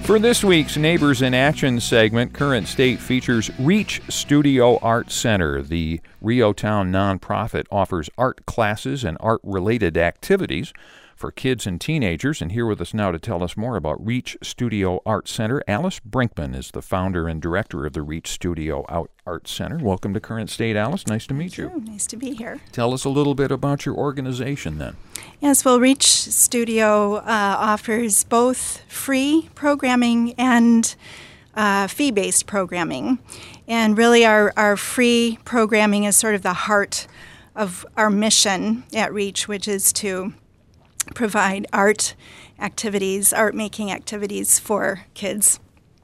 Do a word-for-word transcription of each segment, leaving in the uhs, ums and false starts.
For this week's Neighbors in Action segment, Current State features Reach Studio Art Center. The Reotown nonprofit offers art classes and art-related activities for kids and teenagers. And here with us now to tell us more about Reach Studio Art Center, Alice Brinkman is the founder and director of the Reach Studio Art Center. Welcome to Current State, Alice. Nice to meet you. you. Nice to be here. Tell us a little bit about your organization then. Yes, well, Reach Studio uh, offers both free programming and uh, fee-based programming. And really our, our free programming is sort of the heart of our mission at Reach, which is to provide art activities, art-making activities for kids,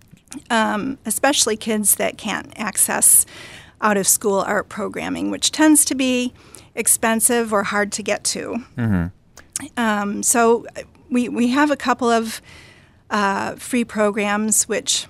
um, especially kids that can't access out-of-school art programming, which tends to be expensive or hard to get to. Mm-hmm. Um, so we we have a couple of uh, free programs which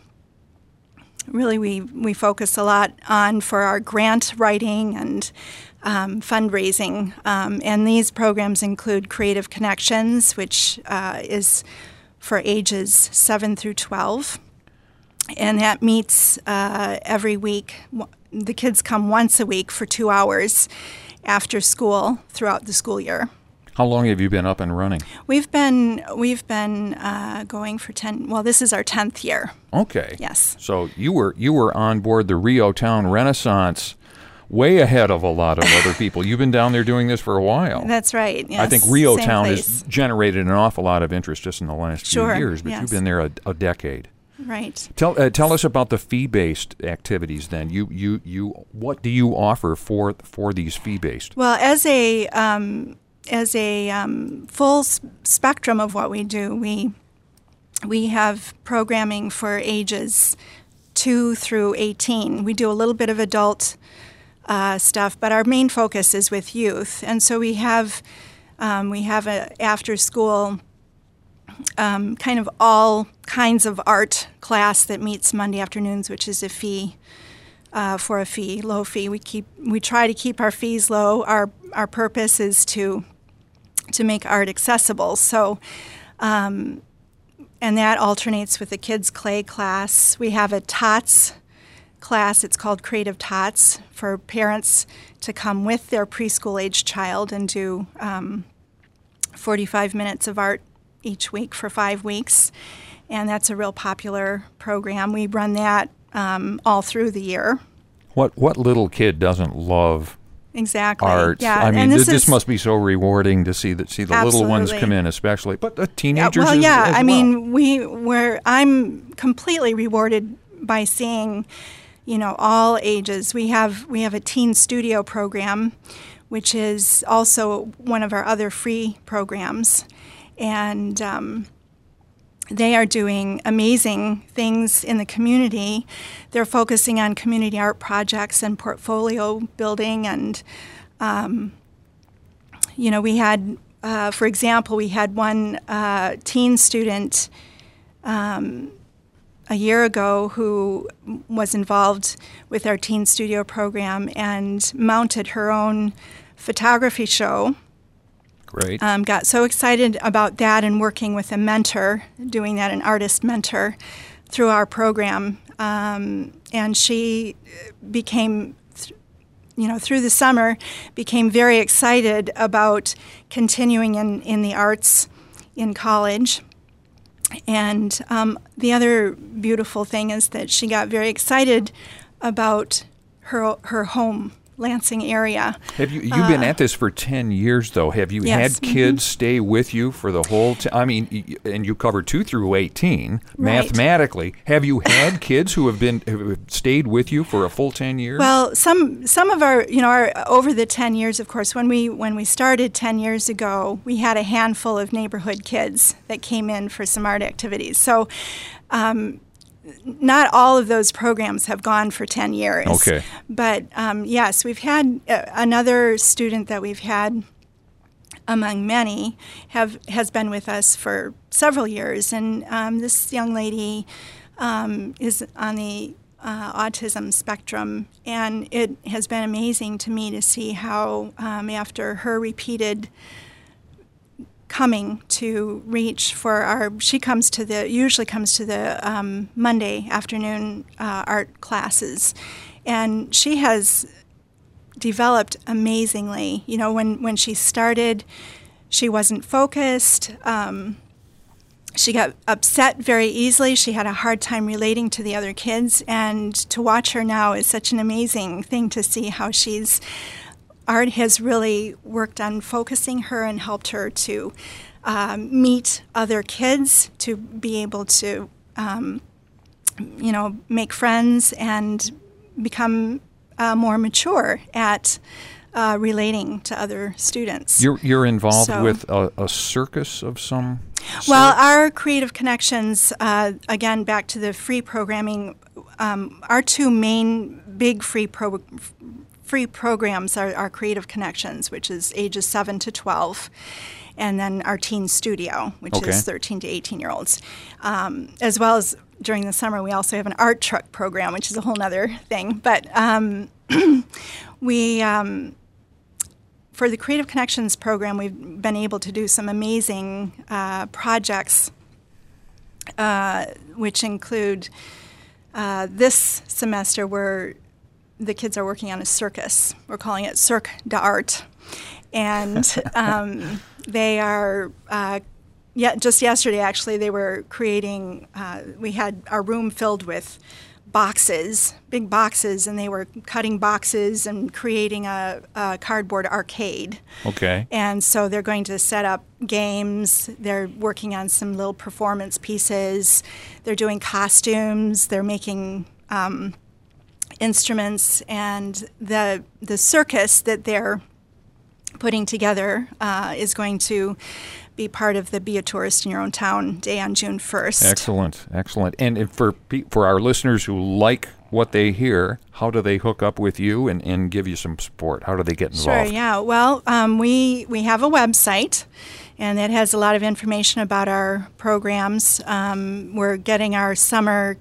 really we, we focus a lot on for our grant writing and um, fundraising. Um, and these programs include Creative Connections, which uh, is for ages seven through twelve. And that meets uh, every week. The kids come once a week for two hours after school throughout the school year. How long have you been up and running? We've been we've been uh, going for ten. Well, this is our tenth year. Okay. Yes. So you were you were on board the Reotown Renaissance, way ahead of a lot of other people. You've been down there doing this for a while. That's right. Yes. I think Reotown has generated an awful lot of interest just in the last sure, few years, but yes. you've been there a, a decade. Right. Tell uh, tell us about the fee-based activities. Then you you you what do you offer for for these fee-based? Well, as a um, as a um, full s- spectrum of what we do, we we have programming for ages two through eighteen. We do a little bit of adult uh, stuff, but our main focus is with youth, and so we have um, we have a after school. Um, kind of all kinds of art class that meets Monday afternoons, which is a fee uh, for a fee, low fee. We keep we try to keep our fees low. Our our purpose is to to make art accessible. So, um, and that alternates with the kids' clay class. We have a tots class. It's called Creative Tots for parents to come with their preschool age child and do um, forty-five minutes of art each week for five weeks, and that's a real popular program. We run that um, all through the year. What what little kid doesn't love exactly art? Yeah, I mean, and this, th- this is, must be so rewarding to see that see the absolutely. little ones come in, especially, but the teenagers. Yeah, well, as, yeah. as I well. mean, we were. I'm completely rewarded by seeing, you know, all ages. We have we have a teen studio program, which is also one of our other free programs. And um, they are doing amazing things in the community. They're focusing on community art projects and portfolio building. And, um, you know, we had, uh, for example, we had one uh, teen student um, a year ago who was involved with our teen studio program and mounted her own photography show. Great. Um, got so excited about that and working with a mentor, doing that, an artist mentor, through our program. Um, and she became, th- you know, through the summer, became very excited about continuing in, in the arts in college. And um, the other beautiful thing is that she got very excited about her her home, Lansing area. Have you you've been uh, at this for ten years though? Have you yes, had kids mm-hmm. stay with you for the whole time? I mean, y- and you cover two through eighteen. Right. Mathematically, have you had kids who have been who have stayed with you for a full ten years? Well, some some of our you know our over the ten years, of course, when we when we started ten years ago, we had a handful of neighborhood kids that came in for some art activities. So. Um, Not all of those programs have gone for ten years. Okay. But um, yes, we've had uh, another student that we've had among many have has been with us for several years. And um, this young lady um, is on the uh, autism spectrum. And it has been amazing to me to see how um, after her repeated coming to Reach for our, she comes to the, usually comes to the um, Monday afternoon uh, art classes. And she has developed amazingly. You know, when, when she started, she wasn't focused. Um, she got upset very easily. She had a hard time relating to the other kids. And to watch her now is such an amazing thing to see how she's, art has really worked on focusing her and helped her to um, meet other kids, to be able to, um, you know, make friends and become uh, more mature at uh, relating to other students. You're you're involved So- with a, a circus of some Well, sort? our Creative Connections, uh, again, back to the free programming, um, our two main big free pro- free programs are our Creative Connections, which is ages seven to twelve, and then our Teen Studio, which Okay. is thirteen to eighteen-year-olds. Um, as well as during the summer, we also have an art truck program, which is a whole nother thing. But um, we... Um, For the Creative Connections program, we've been able to do some amazing uh, projects, uh, which include uh, this semester where the kids are working on a circus. We're calling it Cirque d'Art. And um, they are, uh, yeah, just yesterday actually, they were creating, uh, we had our room filled with boxes, big boxes, and they were cutting boxes and creating a, a cardboard arcade. Okay. And so they're going to set up games. They're working on some little performance pieces. They're doing costumes. They're making um, instruments. And the the circus that they're putting together uh, is going to be part of the Be a Tourist in Your Own Town Day on June first. Excellent, excellent. And if for pe- for our listeners who like what they hear, how do they hook up with you and, and give you some support? How do they get Sure, involved? yeah. Well, um, we, we have a website, and it has a lot of information about our programs. Um, we're getting our summer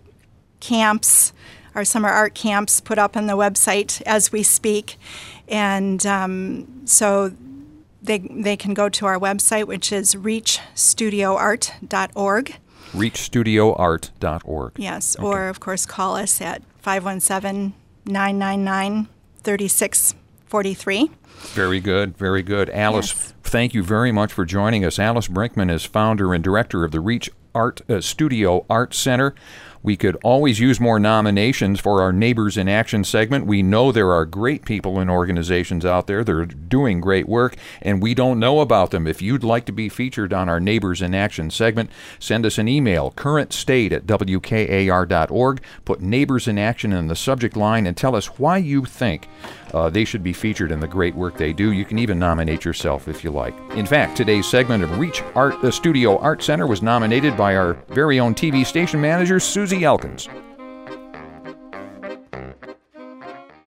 camps, our summer art camps put up on the website as we speak. And um, so they, they can go to our website, which is reach studio art dot org. reach studio art dot org. Yes, or of course call us at five one seven, nine nine nine, three six four three. Very good, very good. Alice, Yes. thank you very much for joining us. Alice Brinkman is founder and director of the Reach Art uh, Studio Art Center. We could always use more nominations for our Neighbors in Action segment. We know there are great people and organizations out there that are doing great work, and we don't know about them. If you'd like to be featured on our Neighbors in Action segment, send us an email, current state at w k a r dot org. Put Neighbors in Action in the subject line and tell us why you think uh, they should be featured in the great work they do. You can even nominate yourself if you like. In fact, today's segment of Reach Art, the Studio Art Center was nominated by our very own T V station manager, Susie Elkins.